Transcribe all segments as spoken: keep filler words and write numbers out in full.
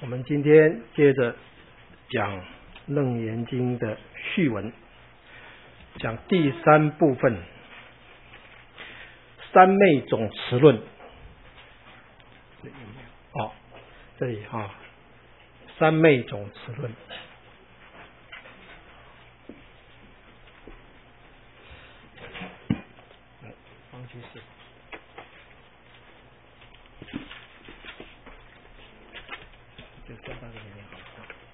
我们今天接着讲《楞严经》的序文，讲第三部分三昧总持论。哦，这里哈、哦，三昧总持论。方居士。就这样到这里面好。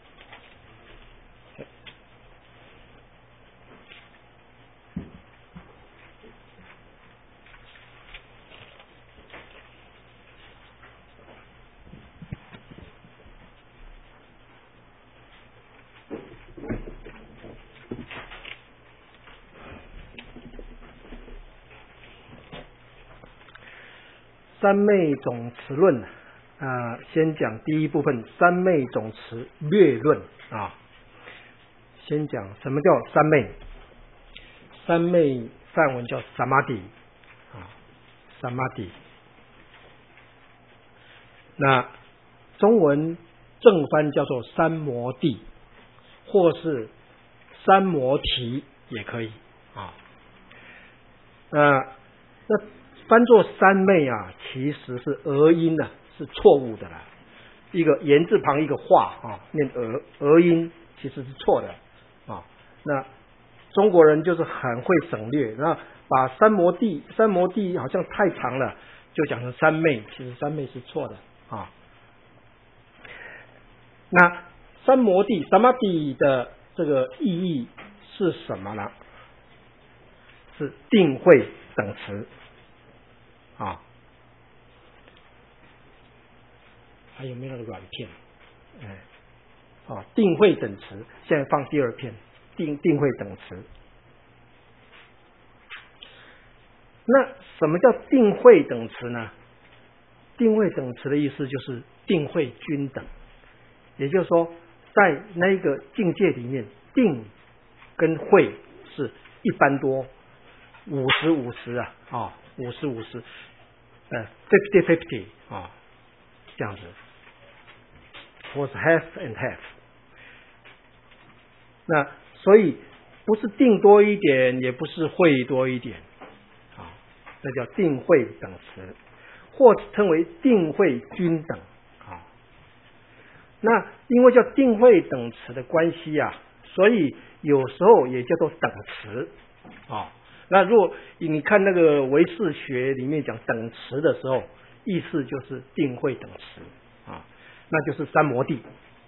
三昧总持论啊、呃，先讲第一部分三昧总持略论啊。先讲什么叫三昧？三昧梵文叫 samadhi 啊 ，samadhi。那中文正翻叫做三摩地，或是三摩提也可以啊。呃，那翻作三昧啊，其实是讹音啊，是错误的啦。一个言字旁一个化啊，念讹讹音其实是错的啊。那中国人就是很会省略，那把三摩地三摩地好像太长了，就讲成三昧，其实三昧是错的啊。那三摩地 samadhi 的这个意义是什么呢？是定慧等持啊。还有没有那个软片？哎，啊，定慧等持，现在放第二片，定定慧等持。那什么叫定慧等持呢？定慧等持的意思就是定慧均等，也就是说，在那个境界里面，定跟慧是一般多，五十五十啊，啊，五十五十，呃 ，fifty fifty 啊，这样子。或是 half and half， 那所以不是定多一点，也不是慧多一点，啊，那叫定慧等持，或称为定慧均等，啊，那因为叫定慧等持的关系啊，所以有时候也叫做等持，啊，那如果你看那个唯识学里面讲等持的时候，意思就是定慧等持，啊。那就是三摩地。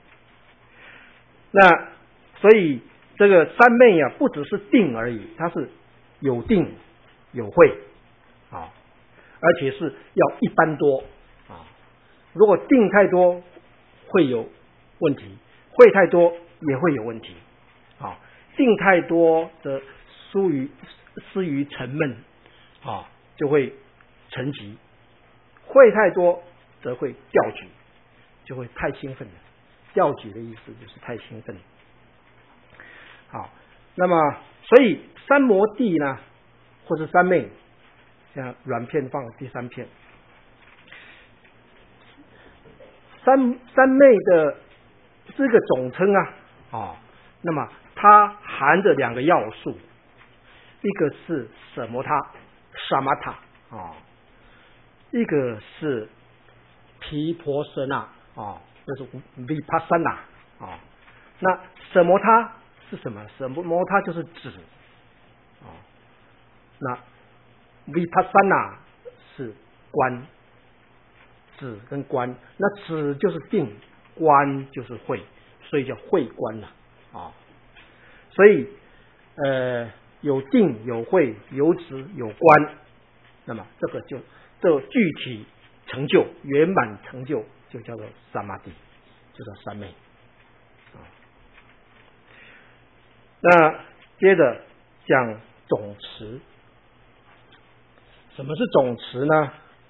那所以这个三昧啊，不只是定而已，它是有定有慧啊，而且是要一般多啊。如果定太多会有问题，慧太多也会有问题啊。定太多则疏于失于沉闷啊，就会沉寂；慧太多则会掉举。就会太兴奋了，掉举的意思就是太兴奋了。好，那么所以三摩地呢，或是三昧，像软片放第三片，三三昧的这个总称啊，哦，那么它含着两个要素，一个是什摩他 samatha 啊，一个是毗婆舍那。啊，就是 vipassana 啊。那什摩他是什么？什摩他就是止啊。那 vipassana 是观，止跟观。那止就是定，观就是慧，所以叫慧观了啊。所以呃，有定有慧有止有观，那么这个就这具体成就圆满成就。就叫做萨玛地，就叫三昧啊。那接着讲总持，什么是总持呢？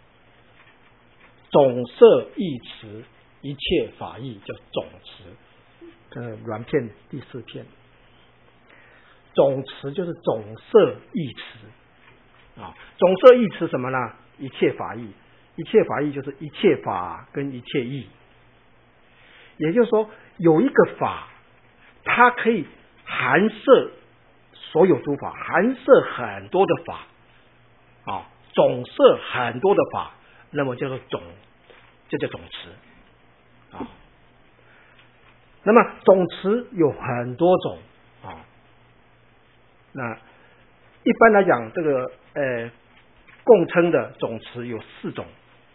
总摄义持，一切法义叫总持。呃，软片第四片，总持就是总摄义持啊。总摄义持什么呢？一切法义。一切法义就是一切法跟一切义， 也就是说，有一个法，它可以含摄所有诸法，含摄很多的法，啊，总摄很多的法，那么叫做总，这叫总持啊。那么总持有很多种啊，那一般来讲，这个呃共称的总持有四种：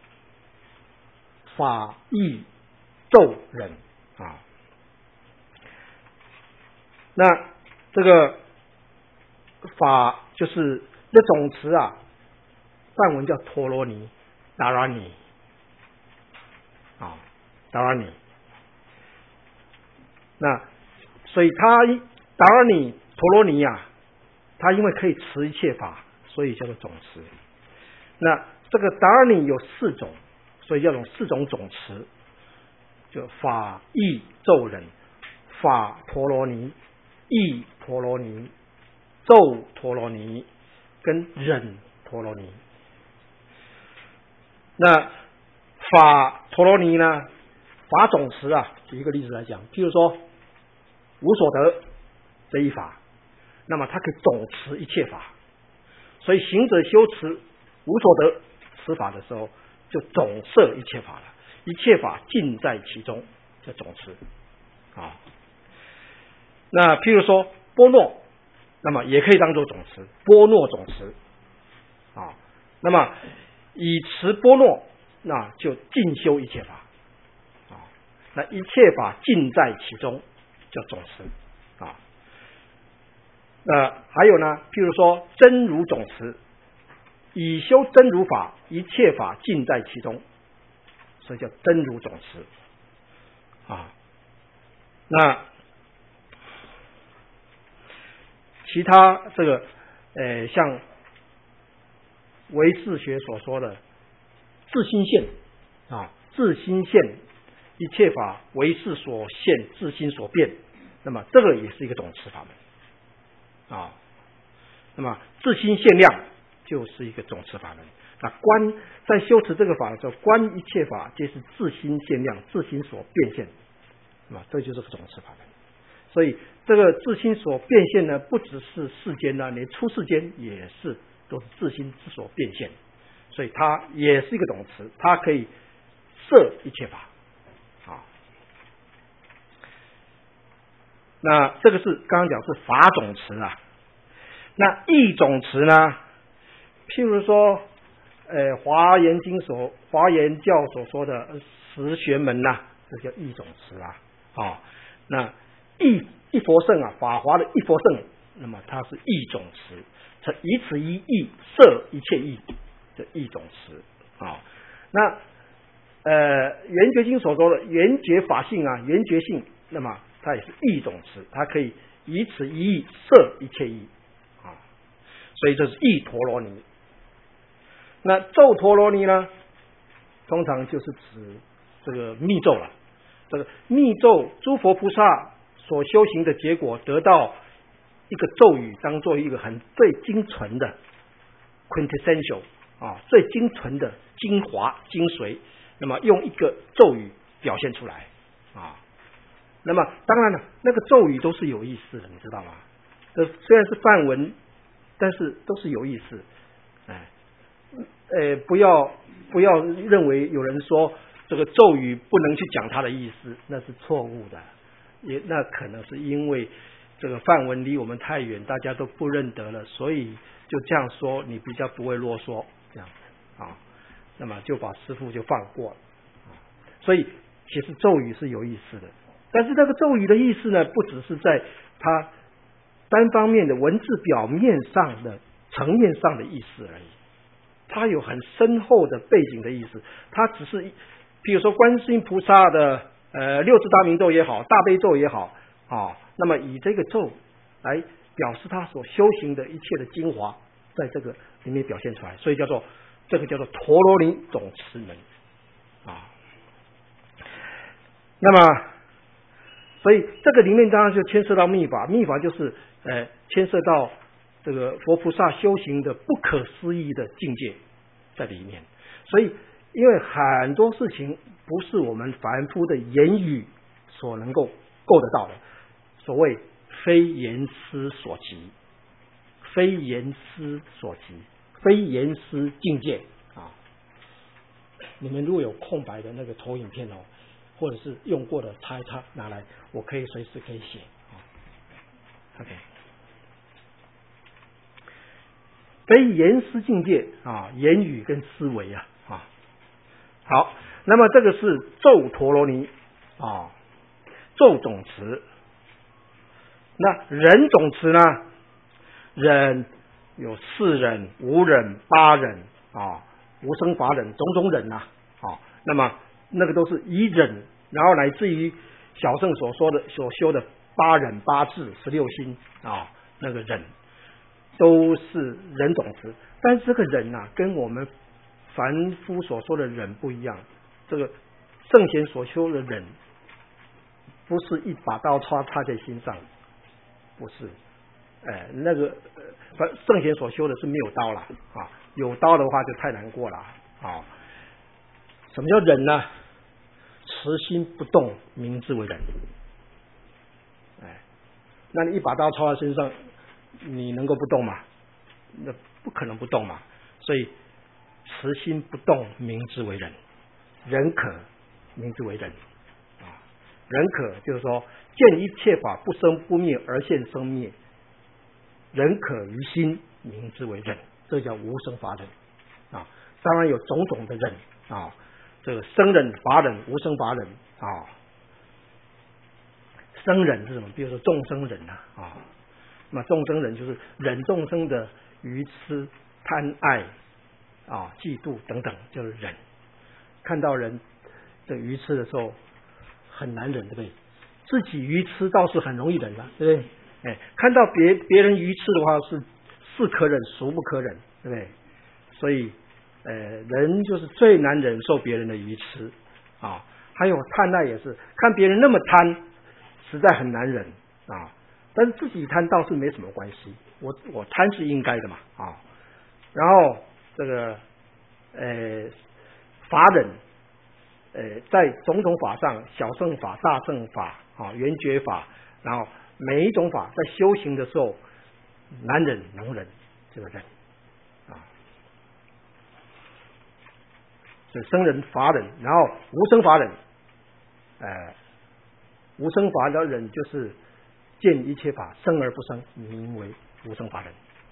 法、义、咒、忍啊。那这个法就是那总持啊，梵文叫陀罗尼，达拉尼啊，达拉尼。那所以他达拉尼陀罗尼啊，他因为可以持一切法，所以叫做总持。那这个达拉尼有四种，所以叫做四种总持，就法、义、咒、忍。法陀罗尼、义陀罗尼、咒陀罗尼跟忍陀罗尼。那法陀罗尼呢？法总持啊，举一个例子来讲，譬如说无所得这一法，那么它可以总持一切法，所以行者修持无所得持法的时候，就总摄一切法了，一切法尽在其中，叫总持啊。那譬如说波诺，那么也可以当作总持，波诺总持啊。那么以持波诺，那就尽修一切法啊。那一切法尽在其中，叫总持啊。那还有呢，譬如说真如总持，以修真如法，一切法尽在其中，所以叫真如总持啊。那其他这个呃，像唯识学所说的自心现啊，自心现一切法唯识所现，自心所变，那么这个也是一个总持法门啊。那么自心现量就是一个总持法门。那观在修持这个法的时候，观一切法皆是自心现量，自心所变现，那么这就是个总持法门。所以这个自心所变现呢，不只是世间呢，连出世间也是都是自心之所变现，所以它也是一个总持，它可以摄一切法啊。那这个是刚刚讲是法总持啊。那义总持呢，譬如说呃华严经所华严教所说的十玄门呐、啊，这叫义总持啊。啊那一一佛圣啊，法华的一佛圣，那么它是义总持，以此一义摄一切义，这义总持啊。那呃圆觉经所说的圆觉法性啊，圆觉性，那么它也是义总持，它可以以此一义摄一切义啊。所以这是义陀罗尼。那咒陀罗尼呢，通常就是指这个密咒了。这个密咒，诸佛菩萨所修行的结果，得到一个咒语，当做一个很最精纯的 quintessential 啊，最精纯的精华精髓，那么用一个咒语表现出来啊。那么当然了，那个咒语都是有意思的，你知道吗？这虽然是梵文，但是都是有意思。哎，呃，不要不要认为有人说这个咒语不能去讲它的意思，那是错误的。也那可能是因为这个梵文离我们太远，大家都不认得了，所以就这样说，你比较不会啰嗦，这样啊，那么就把师父就放过了。所以其实咒语是有意思的，但是这个咒语的意思呢，不只是在它单方面的文字表面上的层面上的意思而已，它有很深厚的背景的意思。它只是比如说观世音菩萨的呃六字大明咒也好，大悲咒也好啊，那么以这个咒来表示他所修行的一切的精华，在这个里面表现出来，所以叫做这个叫做陀罗尼总持门啊。那么所以这个里面当然就牵涉到密法，密法就是呃牵涉到这个佛菩萨修行的不可思议的境界在里面。所以因为很多事情不是我们凡夫的言语所能够够得到的，所谓非言思所及，非言思所及，非言思境界啊。你们如果有空白的那个投影片哦，或者是用过的擦一擦拿来，我可以随时可以写啊。OK， 非言思境界啊，言语跟思维啊啊。好，那么这个是咒陀罗尼啊，咒总持。那忍总持呢？忍有四忍、五忍、八忍啊，无生法忍，种种忍呐啊。那么那个都是以忍，然后乃至于小乘所说的所修的八忍、八智、十六心啊，那个忍都是忍总持。但是这个忍啊，跟我们凡夫所说的忍不一样。这个圣贤所修的忍，不是一把刀插插在心上，不是。哎，那个呃，圣贤所修的是没有刀了啊，有刀的话就太难过了啊。什么叫忍呢？持心不动，名之为忍。哎，那你一把刀插在身上，你能够不动吗？那不可能不动嘛。所以持心不动，名之为忍。忍可，名之为忍啊。忍可就是说，见一切法不生不灭而现生灭。忍可于心，名之为忍，这叫无生法忍啊。当然有种种的忍啊，这个生忍、法忍、无生法忍啊。生忍是什么？比如说众生忍啊啊，那么众生忍就是忍众生的愚痴、贪爱啊、嫉妒等等，就是忍。看到人的愚痴的时候很难忍，对不对？自己愚痴倒是很容易忍了，对不对？哎，看到别别人愚痴的话是是可忍，孰不可忍，对不对？所以，呃，人就是最难忍受别人的愚痴啊。还有贪爱也是，看别人那么贪，实在很难忍啊。但是自己贪倒是没什么关系，我我贪是应该的嘛啊。然后这个呃法忍，呃在种种法上，小乘法、大乘法啊、圆觉法，然后。每一种法在修行的时候，难忍能忍，这个忍啊，是生忍、法忍，然后无生法忍，呃，无生法的忍就是见一切法生而不生，名为无生法忍。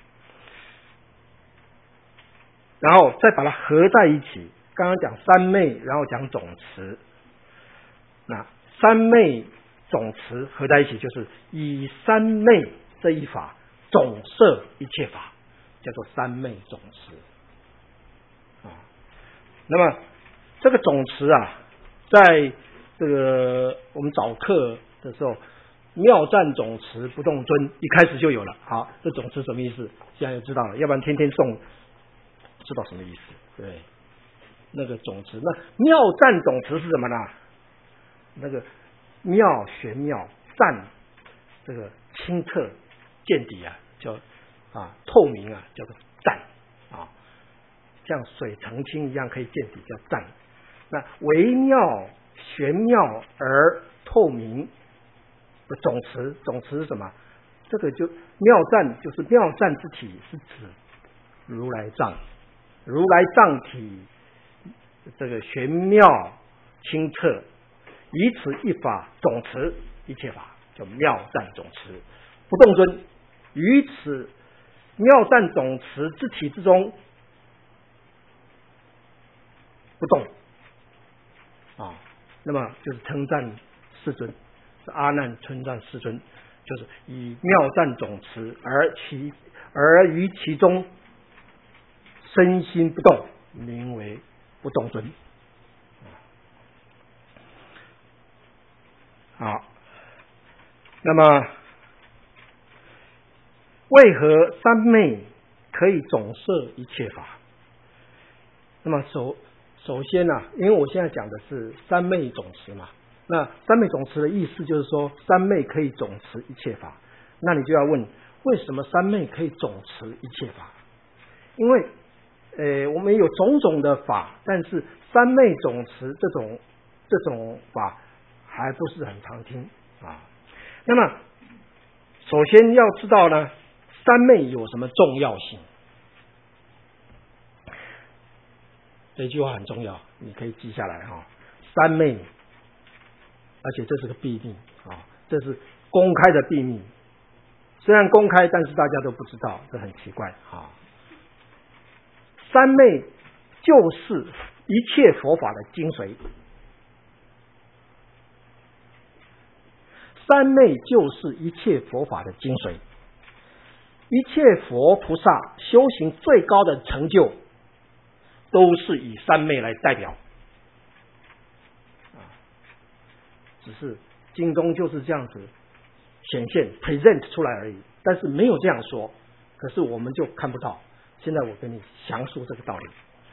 然后再把它合在一起，刚刚讲三昧，然后讲总持，那三昧。总持合在一起，就是以三昧这一法总摄一切法，叫做三昧总持啊。那么这个总持啊，在这个我们早课的时候，妙赞总持不动尊一开始就有了。好，这总持什么意思？现在就知道了，要不然天天诵，不知道什么意思，对？那个总持，那妙赞总持是什么呢？那个。妙玄妙赞，这个清澈见底啊，叫啊透明啊，叫做赞啊，像水澄清一样可以见底，叫赞。那微妙玄妙而透明的总持，总持是什么？这个就妙赞，就是妙赞之体，是指如来藏，如来藏体这个玄妙清澈。以此一法总持一切法，叫妙赞总持不动尊。于此妙赞总持之体之中不动啊，那么就是称赞世尊，是阿难称赞世尊，就是以妙赞总持而其而于其中身心不动，名为不动尊。好，那么为何三昧可以总摄一切法？那么首首先呢、啊，因为我现在讲的是三昧总持嘛，那三昧总持的意思就是说，三昧可以总持一切法。那你就要问，为什么三昧可以总持一切法？因为呃，我们有种种的法，但是三昧总持这种这种法。 还不是很常听啊。那么首先要知道呢，三昧有什么重要性？这句话很重要，你可以记下来哈。三昧，而且这是个秘密啊，这是公开的秘密。虽然公开，但是大家都不知道，这很奇怪啊。三昧就是一切佛法的精髓，三昧就是一切佛法的精髓，一切佛菩萨修行最高的成就，都是以三昧来代表。只是经中就是这样子显现 present 出来而已，但是没有这样说，可是我们就看不到。现在我跟你详述这个道理。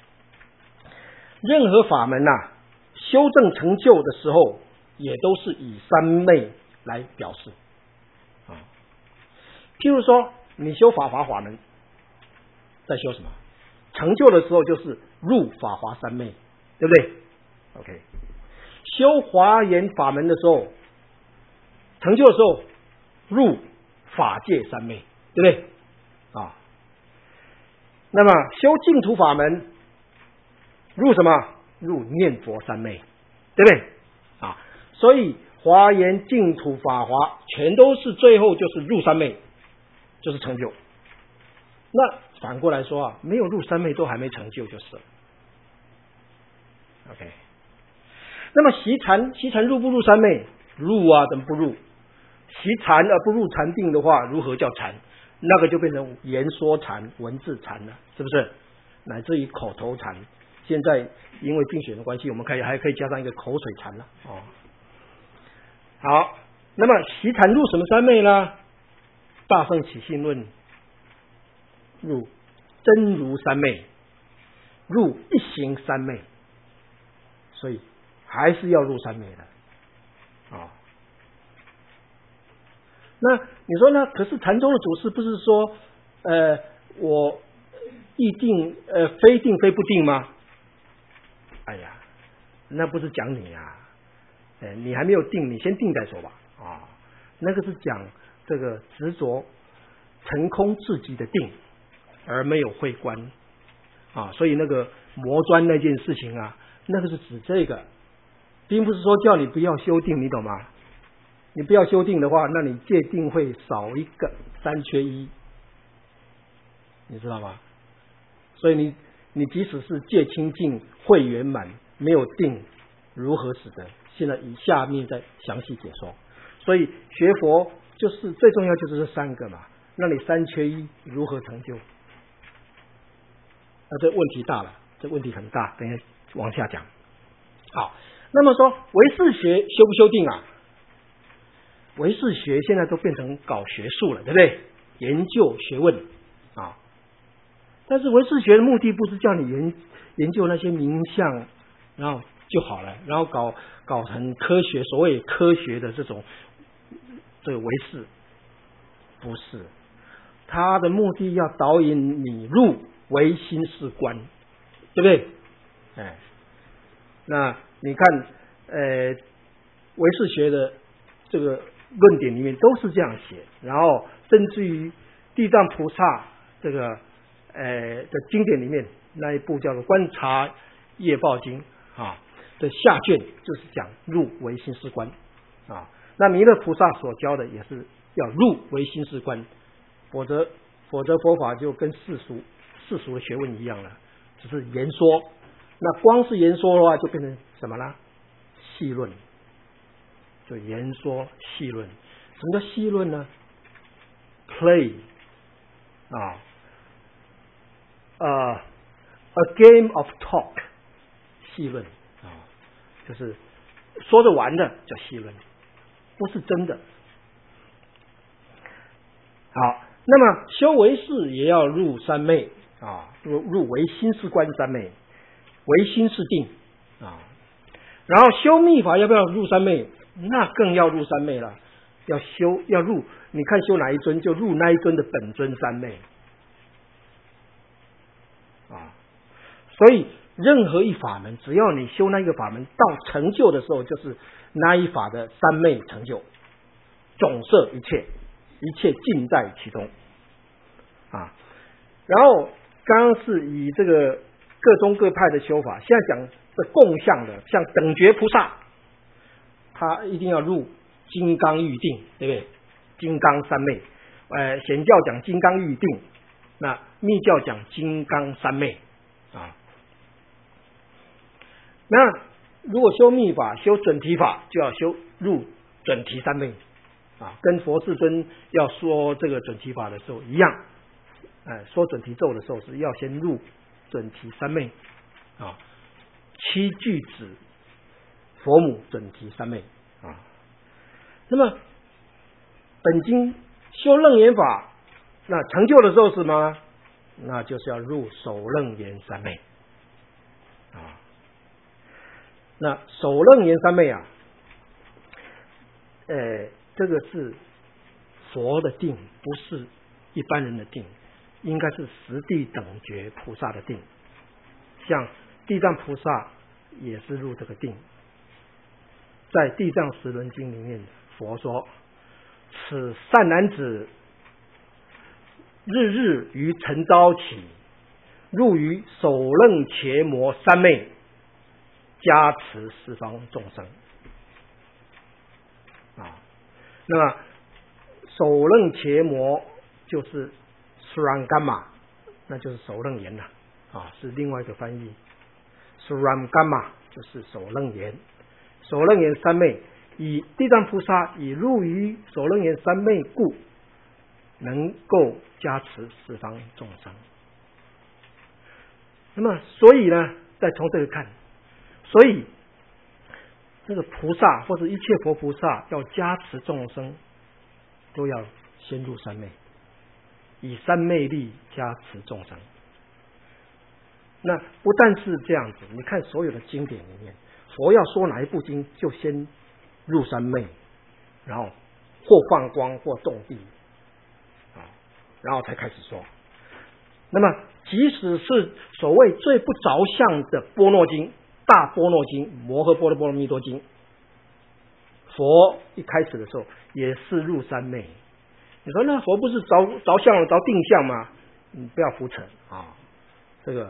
任何法门啊，修正成就的时候，也都是以三昧来表示啊。譬如说，你修法华法门，在修什么？成就的时候就是入法华三昧，对不对 ？OK。修华严法门的时候，成就的时候入法界三昧，对不对啊？那么修净土法门入什么？入念佛三昧，对不对啊？所以华严净土法华全都是最后就是入三昧，就是成就。那反过来说啊，没有入三昧都还没成就就是了。OK。那么习禅，习禅入不入三昧？入啊，怎么不入？习禅而不入禅定的话，如何叫禅？那个就变成言说禅、文字禅了，是不是？乃至于口头禅。现在因为竞选的关系，我们可以还可以加上一个口水禅了哦。好，那么习禅入什么三昧呢？大乘起信论入真如三昧，入一行三昧，所以还是要入三昧的啊。那你说呢？可是禅宗的祖师不是说，呃，我意定，呃，非定非不定吗？哎呀，那不是讲你啊，呃，你还没有定，你先定再说吧啊。那个是讲这个执着成空自己的定，而没有慧观啊。所以那个魔专那件事情啊，那个是指这个。并不是说叫你不要修定，你懂吗？你不要修定的话，那你戒定会少一个，三缺一，你知道吗？所以你你即使是戒清净慧圆满，没有定，如何使得？现在以下面再详细解说。所以学佛就是最重要就是这三个嘛，那你三缺一如何成就？那这问题大了，这问题很大，等一下往下讲。好。那么说唯识学修不修定啊？唯识学现在都变成搞学术了，对不对？研究学问啊。但是唯识学的目的不是叫你研研究那些名相，然后就好了，然后搞搞成科学，所谓科学的这种这个唯识，不是。他的目的要导引你入唯心是观，对不对？哎，那你看，呃，唯识学的这个论点里面都是这样写，然后甚至于地藏菩萨这个呃的经典里面那一部叫做《观察业报经》啊的下卷就是讲入唯心是观啊。那弥勒菩萨所教的也是要入唯心是观，否则否则佛法就跟世俗世俗的学问一样了，只是言说。那光是言说的话，就变成什么呢？戏论，就言说戏论。什么叫戏论呢 ？Play 啊，呃、uh, ，a game of talk， 戏论啊，就是说着玩的叫戏论，不是真的。好，那么修唯识也要入三昧啊，入入唯心是观三昧。唯心是定啊，然后修密法要不要入三昧？那更要入三昧了，要修要入，你看修哪一尊就入那一尊的本尊三昧啊。所以任何一法门，只要你修那个法门到成就的时候，就是那一法的三昧成就，总摄一切，一切尽在其中啊。然后刚刚是以这个各宗各派的修法，现在讲的共相的，像等觉菩萨，他一定要入金刚喻定，对不对？金刚三昧，呃，显教讲金刚喻定，那密教讲金刚三昧啊。那如果修密法、修准提法，就要修入准提三昧啊，跟佛世尊要说这个准提法的时候一样，呃，说准提咒的时候是要先入准提三昧啊，七句子佛母准提三昧啊。那么本经修楞严法，那成就的时候是什么？那就是要入首楞严三昧啊。那首楞严三昧啊，呃，这个是佛的定，不是一般人的定，应该是十地等觉菩萨的定。像地藏菩萨也是入这个定，在地藏十轮经里面，佛说：此善男子，日日于晨朝起，入于首楞伽摩三昧，加持十方众生啊。那么首楞伽摩就是苏然伽玛，那就是首楞严了啊，是另外一个翻译。苏然伽玛就是首楞严，首楞严三昧，以地藏菩萨以入于首楞严三昧故，能够加持十方众生。那么所以呢，再从这个看，所以这个菩萨或者一切佛菩萨要加持众生，都要先入三昧，以三昧力加持众生。那不但是这样子，你看所有的经典里面，佛要说哪一部经，就先入三昧，然后或放光或动地啊，然后才开始说。那么即使是所谓最不着相的般若经、大般若经、摩诃般若波罗蜜多经，佛一开始的时候也是入三昧。你说那佛不是着着相了、着定相吗？你不要浮沉啊，这个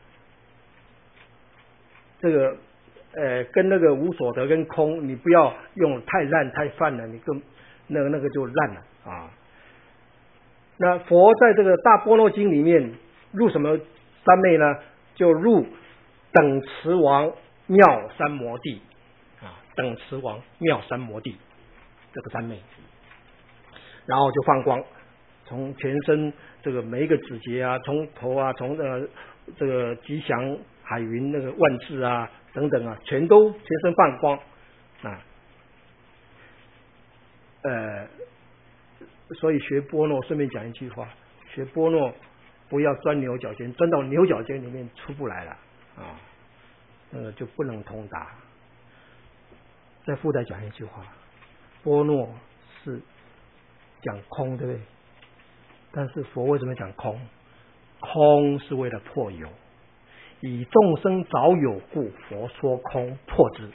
这个呃，跟那个无所得跟空，你不要用太烂太泛了，你更那个那个就烂了啊。那佛在这个大般若经里面入什么三昧呢？就入等持王妙三摩地啊，等持王妙三摩地这个三昧，然后就放光，从全身这个每一个指节啊，从头啊，从呃这个吉祥海云那个万字啊等等啊，全都全身放光啊。呃，所以学般若，顺便讲一句话，学般若不要钻牛角尖，钻到牛角尖里面出不来了啊，那个就不能通达。再附带讲一句话，般若是讲空，对不对？但是佛为什么讲空？空是为了破有，以众生早有故，佛说空破之。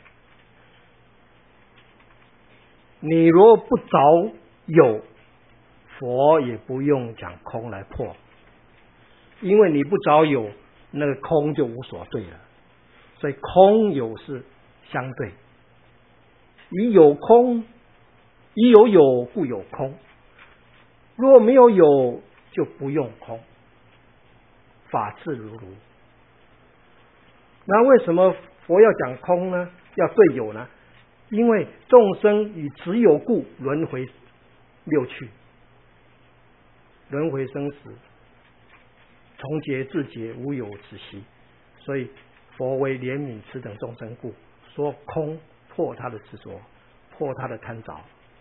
你若不着有，佛也不用讲空来破，因为你不着有，那个空就无所对了。所以空有是相对，以有空，以有有故有空，若没有有就不用空，法自如如。那为什么佛要讲空呢？要对有呢？因为众生以执有故轮回六趣，轮回生死，从劫至劫，无有止息。所以佛为怜悯此等众生故，说空破他的执着，破他的贪着，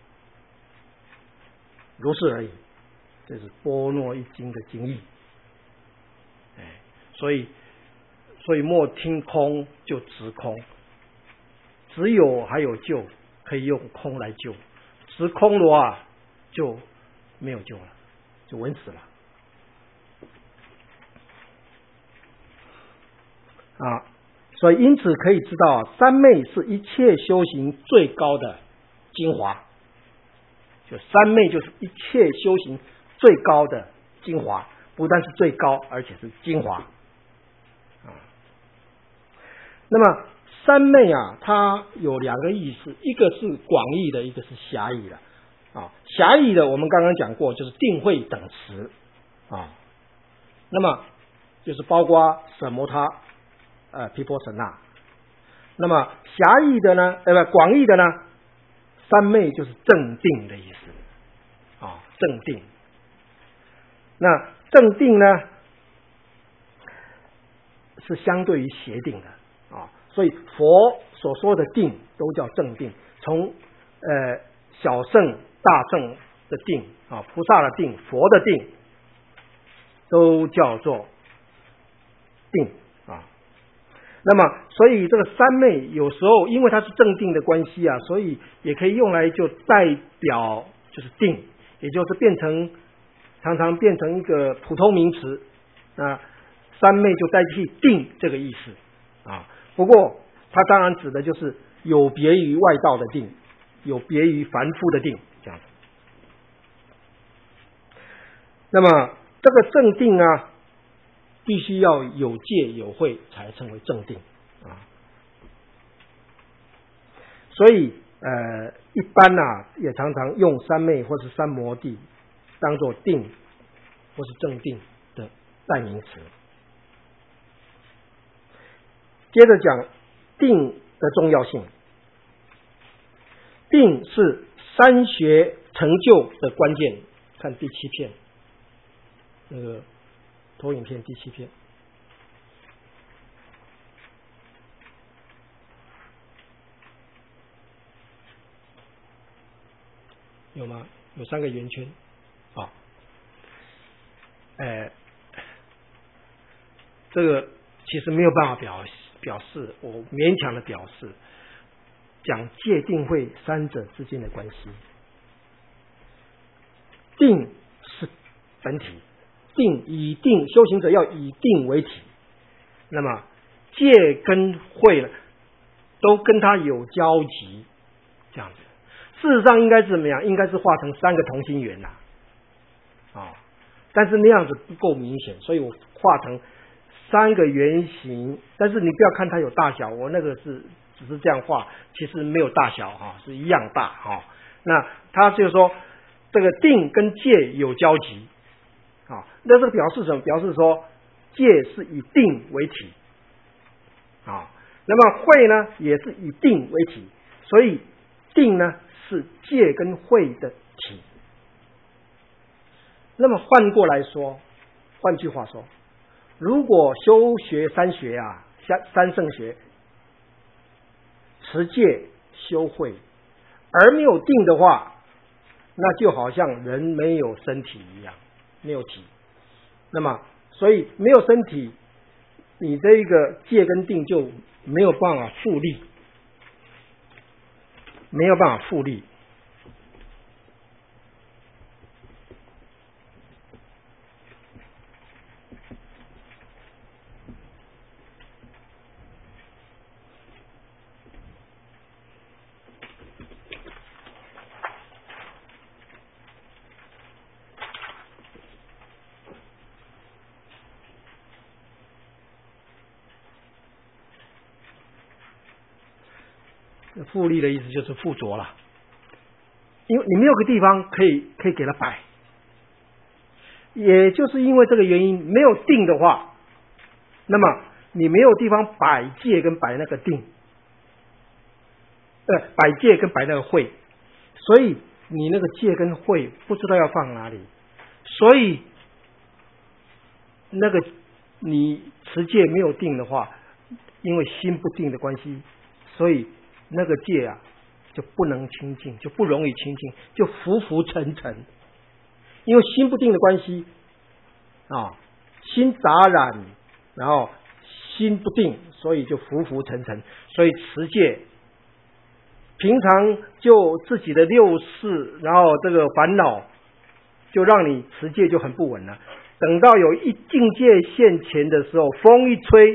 如是而已。这是般若一经的经义。哎，所以所以莫听空就执空，只有还有救，可以用空来救，执空的话就没有救了，就稳死了啊。所以因此可以知道，三昧是一切修行最高的精华。就三昧就是一切修行最高的精华，不但是最高，而且是精华。啊，那么三昧啊，它有两个意思，一个是广义的，一个是狭义的。啊，狭义的我们刚刚讲过，就是定慧等持啊。那么就是包括舍摩他、呃毗婆舍那。那么狭义的呢，呃不广义的呢，三昧就是正定的意思啊，正定。那正定呢，是相对于邪定的啊，所以佛所说的定都叫正定，从呃小乘、大乘的定啊，菩萨的定、佛的定，都叫做定啊。那么，所以这个三昧有时候因为它是正定的关系啊，所以也可以用来就代表就是定，也就是变成常常变成一个普通名词啊，三昧就代替定这个意思啊。不过它当然指的就是有别于外道的定，有别于凡夫的定这样子。那么这个正定啊，必须要有戒有慧才称为正定啊。所以呃，一般啊也常常用三昧或是三摩地当作定或是正定的代名词。接着讲定的重要性。定是三学成就的关键，看第七篇，那个投影片第七篇。有吗？有三个圆圈啊。呃，这个其实没有办法表表示，我勉强的表示，讲戒定慧三者之间的关系。定是本体，定以定，修行者要以定为体。那么戒跟慧呢，都跟它有交集，这样子。事实上应该是怎么样？应该是画成三个同心圆呐，啊，但是那样子不够明显，所以我画成三个圆形。但是你不要看它有大小，我那个是只是这样画，其实没有大小哈，是一样大哈。那它就是说，这个定跟戒有交集啊。那这个表示什么？表示说戒是以定为体啊，那么慧呢也是以定为体，所以定呢是戒跟慧的体。那么换过来说，换句话说，如果修学三学啊，三圣学，持戒修慧而没有定的话，那就好像人没有身体一样，没有体。那么所以没有身体，你这一个戒跟定就没有办法复利，没有办法复利。复利的意思就是附着了，因为你没有个地方可以可以给它摆，也就是因为这个原因，没有定的话，那么你没有地方摆戒跟摆那个定，呃，摆戒跟摆那个慧，所以你那个戒跟慧不知道要放哪里，所以那个你持戒没有定的话，因为心不定的关系，所以那个戒啊就不能清净，就不容易清净，就浮浮沉沉。因为心不定的关系啊，心杂染，然后心不定，所以就浮浮沉沉。所以持戒，平常就自己的六事，然后这个烦恼，就让你持戒就很不稳了。等到有一境界现前的时候，风一吹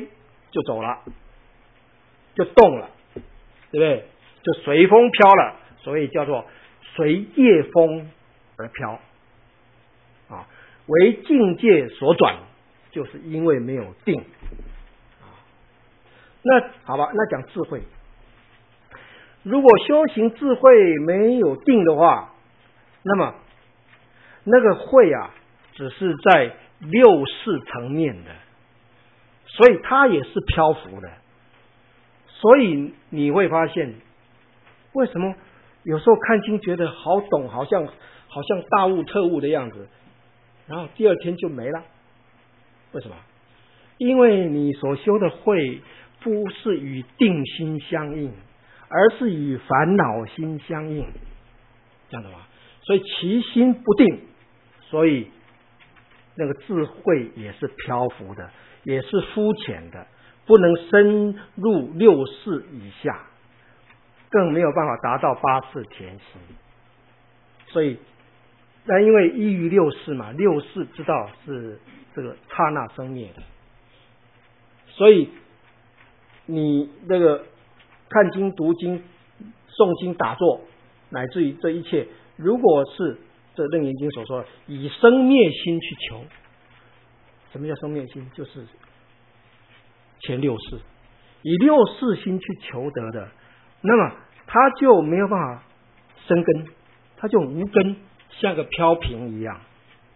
就走了，就动了，对不对？就随风飘了，所以叫做随夜风而飘啊。为境界所转，就是因为没有定啊。那好吧，那讲智慧，如果修行智慧没有定的话，那么那个慧啊，只是在六识层面的，所以它也是漂浮的。所以你会发现，为什么有时候看经觉得好懂，好像好像大悟特悟的样子，然后第二天就没了？为什么？因为你所修的慧不是与定心相应，而是与烦恼心相应，这样的吗？所以其心不定，所以那个智慧也是漂浮的，也是肤浅的，不能深入六识以下，更没有办法达到八识田心。所以那因为依于六识嘛，六识知道是这个刹那生灭的，所以你那个看经、读经、诵经、打坐，乃至于这一切，如果是这楞严经所说的以生灭心去求，什么叫生灭心？就是前六识，以六识心去求得的，那么他就没有办法生根，他就无根，像个飘萍一样，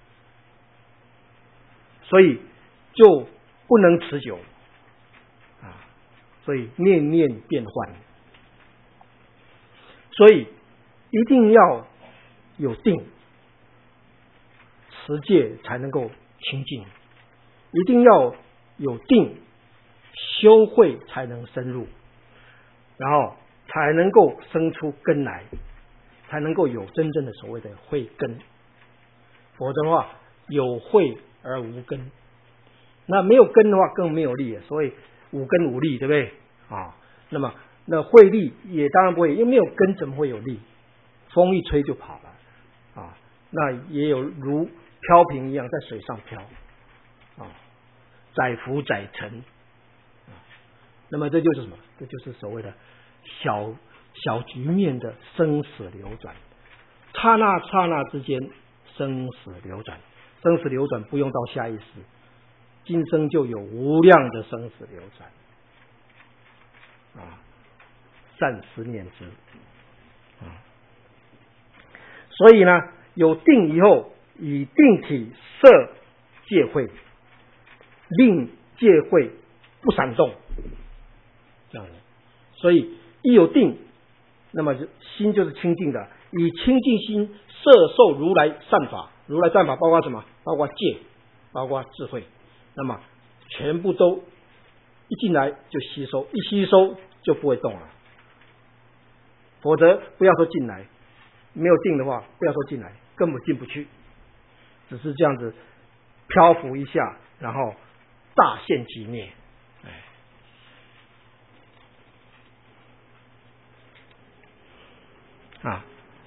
所以就不能持久啊，所以念念变幻，所以一定要有定，持戒才能够清净，一定要有定，修慧才能深入，然后才能够生出根来，才能够有真正的所谓的慧根。否则的话，有慧而无根，那没有根的话更没有力，所以无根无力，对不对啊？那么那慧力也当然不会，因为没有根怎么会有力？风一吹就跑了啊！那也有如飘萍一样在水上飘啊，载浮载沉啊。那么这就是什么？这就是所谓的小小局面的生死流转，刹那刹那之间生死流转，生死流转不用到下一世，今生就有无量的生死流转啊！善思念之啊。所以呢，有定以后，以定体摄戒慧，令戒慧不闪动，这样的。所以一有定，那么心就是清净的，以清净心摄受如来善法。如来善法包括什么？包括戒，包括智慧。那么全部都一进来就吸收，一吸收就不会动了。否则不要说进来，没有定的话，不要说进来，根本进不去，只是这样子漂浮一下，然后大现即灭。啊，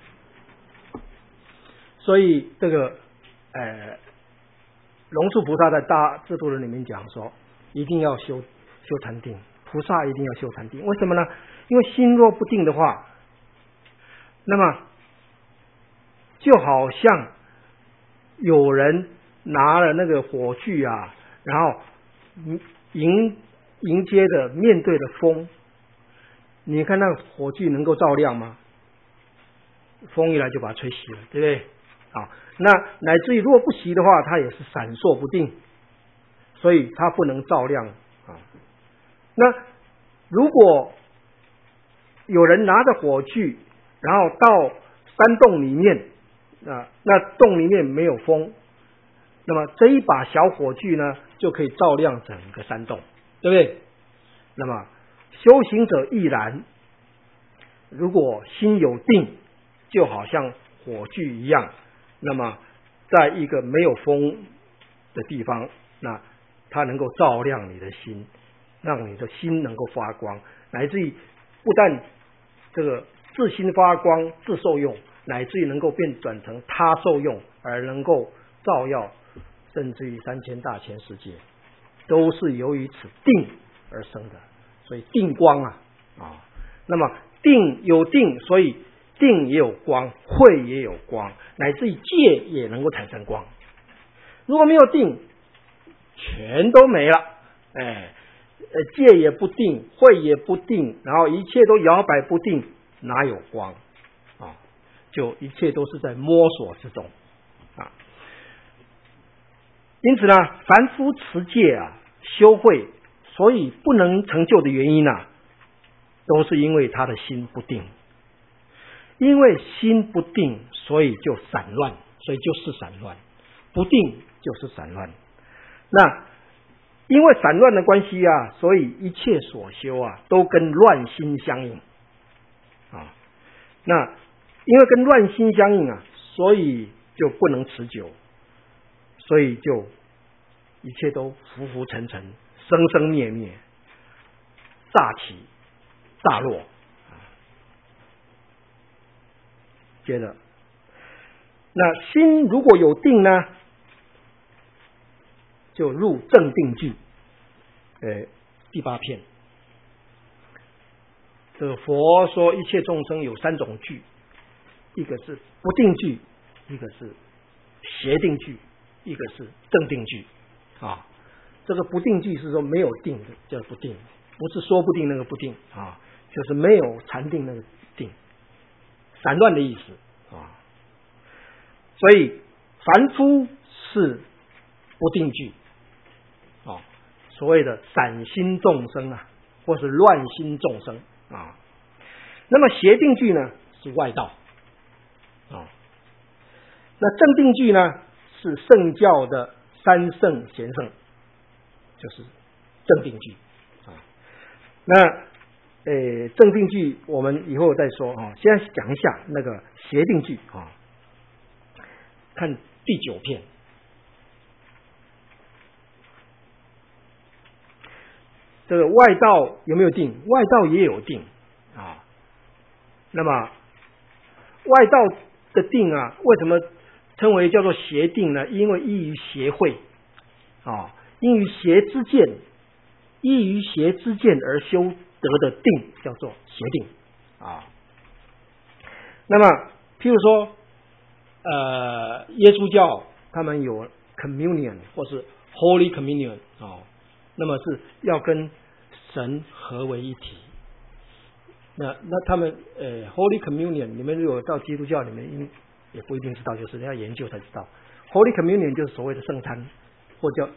所以这个呃，龙树菩萨在大智度论里面讲说，一定要修修禅定，菩萨一定要修禅定。为什么呢？因为心若不定的话，那么就好像有人拿了那个火炬啊，然后迎迎接的面对的风，你看那个火炬能够照亮吗？风一来就把它吹熄了，对不对？好，那乃至于如果不熄的话，它也是闪烁不定，所以它不能照亮啊。那如果有人拿着火炬，然后到山洞里面啊，那洞里面没有风，那么这一把小火炬呢，就可以照亮整个山洞，对不对？那么修行者亦然，如果心有定，就好像火炬一样，那么在一个没有风的地方，那它能够照亮你的心，让你的心能够发光，乃至于不但这个自心发光自受用，乃至于能够变转成他受用，而能够照耀甚至于三千大千世界，都是由于此定而生的，所以定光啊啊。那么定有定，所以定也有光，慧也有光，乃至于戒也能够产生光。如果没有定，全都没了，哎，戒也不定，慧也不定，然后一切都摇摆不定，哪有光啊？就一切都是在摸索之中啊。因此呢，凡夫持戒啊，修慧，所以不能成就的原因啊，都是因为他的心不定。因为心不定，所以就散乱，所以就是散乱，不定就是散乱。那因为散乱的关系啊，所以一切所修啊，都跟乱心相应啊。那因为跟乱心相应啊，所以就不能持久，所以就一切都浮浮沉沉，生生灭灭，乍起乍落。接着，那心如果有定呢，就入正定句。呃，第八篇，这个佛说一切众生有三种句，一个是不定句，一个是邪定句，一个是正定句啊。这个不定句是说没有定的叫不定，不是说不定那个不定啊，就是没有禅定那个定，散乱的意思啊。所以凡夫是不定句啊，所谓的散心众生啊，或是乱心众生啊。那么邪定句呢是外道啊，那正定句呢是圣教的三圣贤圣，就是正定句啊。那呃正定句我们以后再说啊，现在讲一下那个邪定句啊。看第九篇，这个外道有没有定？外道也有定啊。那么外道的定啊，为什么称为叫做邪定呢？因为依于邪慧啊，因于邪之见，依于邪之见而修得的定，叫做邪定啊。那么譬如说呃，耶稣教他们有 communion 或是 Holy Communion 哦，那么是要跟神合为一体。那那他们呃 Holy Communion， 你们如果到基督教里面也不一定知道，就是要研究才知道。Holy Communion 就是所谓的圣餐，或叫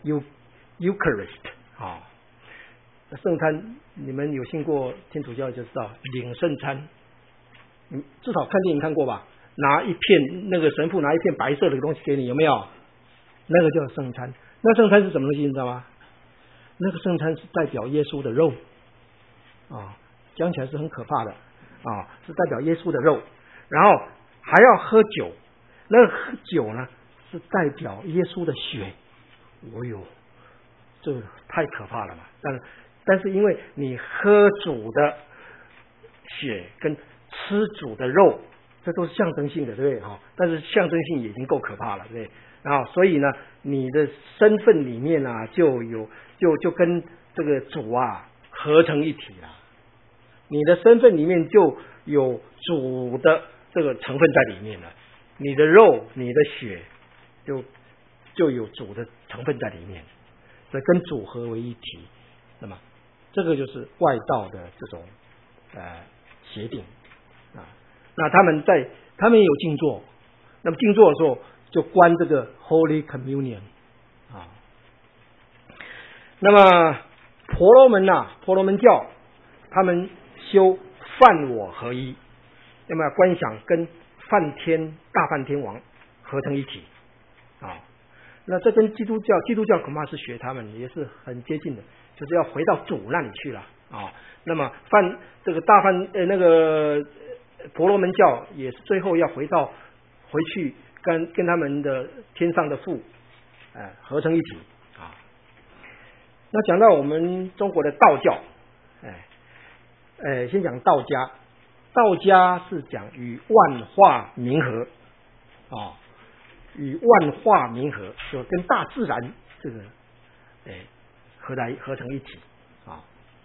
Eucharist 啊、哦。圣餐你们有信过天主教就知道，领圣餐，你至少看电影看过吧？拿一片那个神父拿一片白色的东西给你，有没有？那个叫圣餐。那圣餐是什么东西你知道吗？那个圣餐是代表耶稣的肉啊，讲起来是很可怕的啊，是代表耶稣的肉，然后还要喝酒，那个喝酒呢是代表耶稣的血。哦哟，这个太可怕了嘛！但是但是因为你喝主的血跟吃主的肉，这都是象征性的，对不对？哈，但是象征性也已经够可怕了，对不对？然后所以呢，你的身份里面啊，就有就就跟这个主啊合成一体了。你的身份里面就有主的这个成分在里面了，你的肉、你的血就就有主的成分在里面，所以跟主合为一体。那么这个就是外道的这种呃协定啊。那他们在他们也有静坐，那么静坐的时候就观这个 Holy Communion 啊。那么婆罗门啊，婆罗门教他们修梵我合一，那么观想跟梵天大梵天王合成一体啊。那这跟基督教基督教恐怕是学他们也是很接近的，就是要回到主那里去了啊。那么梵这个大梵呃那个婆罗门教也是最后要回到回去跟跟他们的天上的父呃合成一体啊。那讲到我们中国的道教，哎呃先讲道家，道家是讲与万化冥合啊。与万化冥合，就跟大自然这个诶合来合成一体啊。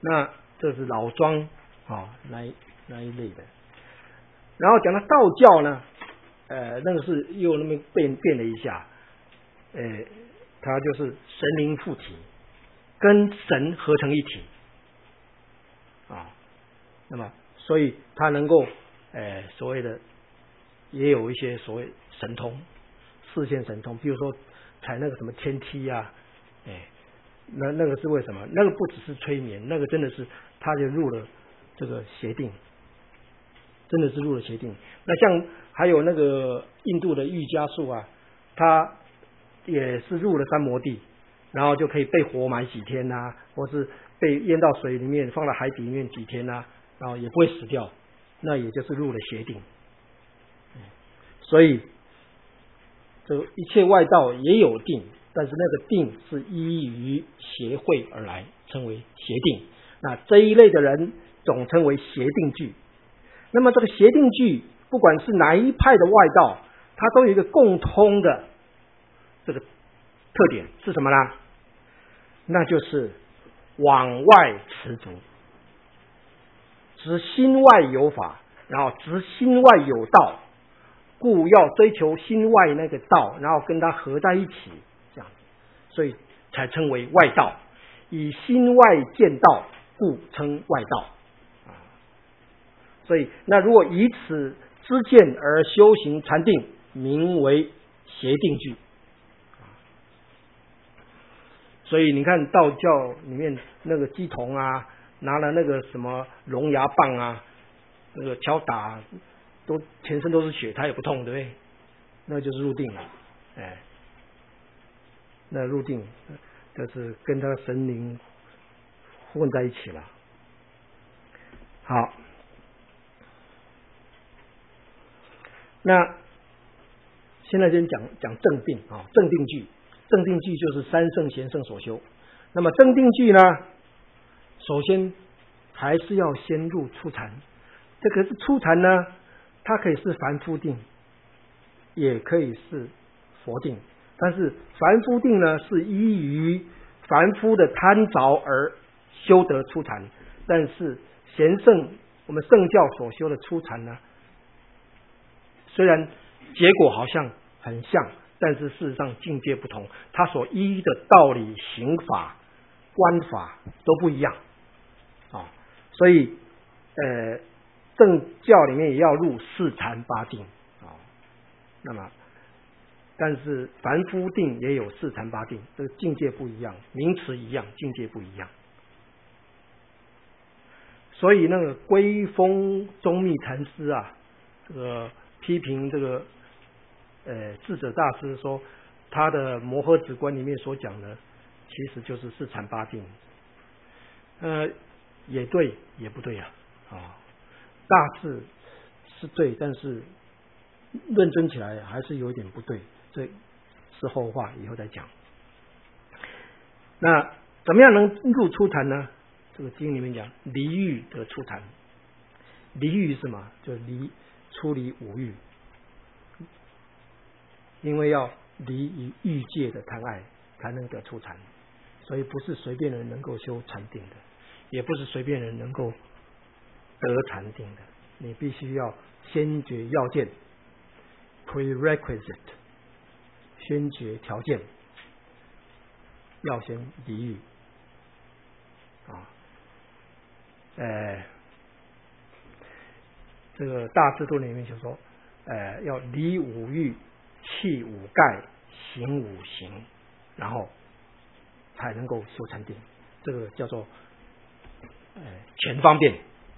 那这是老庄啊那一那一类的。然后讲到道教呢，呃，那个是又那么变变了一下，呃，它就是神灵附体，跟神合成一体啊。那么，所以它能够，呃，所谓的也有一些所谓神通，视线神通，比如说踩那个什么天梯啊，哎，那那个是为什么？那个不只是催眠，那个真的是他就入了这个邪定。真的是入了邪定。那像还有那个印度的瑜伽术啊，它也是入了三摩地，然后就可以被火埋几天啊，或是被淹到水里面，放到海底里面几天啊，然后也不会死掉，那也就是入了邪定。所以这个一切外道也有定，但是那个定是依于邪会而来，称为邪定。那这一类的人总称为邪定具。那么这个邪定具，不管是哪一派的外道，它都有一个共通的这个特点是什么呢？那就是往外持足，执心外有法，然后执心外有道，故要追求心外那个道，然后跟它合在一起，这样子，所以才称为外道。以心外见道，故称外道。所以，那如果以此知见而修行禅定，名为邪定具。所以你看道教里面那个鸡童啊，拿了那个什么龙牙棒啊，那个敲打，都全身都是血，他也不痛，对不对？那就是入定了，哎，那入定就是跟他神灵混在一起了。好。那现在先讲讲正定啊，正定具，正定具就是三圣贤圣所修。那么正定具呢，首先还是要先入初禅。这个是初禅呢，它可以是凡夫定，也可以是佛定。但是凡夫定呢，是依于凡夫的贪着而修得初禅，但是贤圣我们圣教所修的初禅呢，虽然结果好像很像，但是事实上境界不同，它所依的道理、行法、观法都不一样啊。所以，呃，正教里面也要入四禅八定啊。那么，但是凡夫定也有四禅八定，这个境界不一样，名词一样，境界不一样。所以那个归峰宗密禅师啊，这个批评这个呃智者大师说，他的摩诃止观里面所讲的，其实就是四禅八定。呃，也对，也不对啊。啊，大致是对，但是认真起来还是有一点不对，这是后话，以后再讲。那怎么样能入初禅呢？这个经里面讲离欲得初禅。离欲是什么？就离出离五欲，因为要离于欲界的贪爱，才能得初禅。所以不是随便人能够修禅定的，也不是随便人能够得禅定的。你必须要先决要件 prerequisite 先决条件，要先离欲啊。呃，这个大智度里面就说，呃，要离五欲，弃五盖，行五行，然后才能够修禅定。这个叫做呃全方便。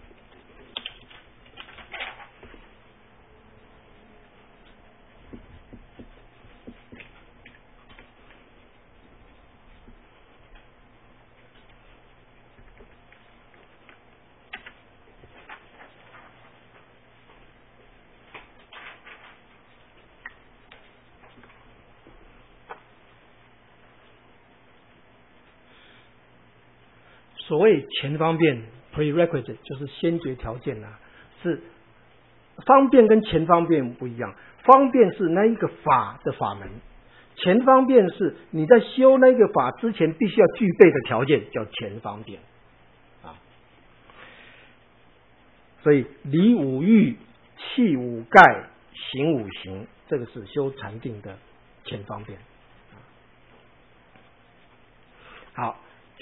所谓前方便 prerequisite 就是先决条件啊，是方便跟前方便不一样。方便是那一个法的法门，前方便是你在修那个法之前必须要具备的条件，叫前方便啊。 所以理五欲，气五盖，行五行，这个是修禅定的前方便。好，